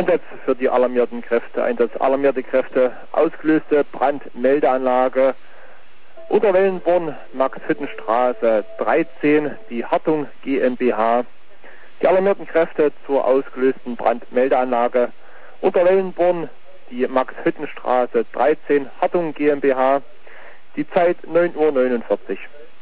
Einsatz für die alarmierten Kräfte. Einsatz alarmierte Kräfte, ausgelöste Brandmeldeanlage Unterwellenborn, Max-Hütten-Straße 13, die Hartung GmbH. Die alarmierten Kräfte zur ausgelösten Brandmeldeanlage Unterwellenborn, die Max-Hütten-Straße 13, Hartung GmbH. Die Zeit 9:49 Uhr.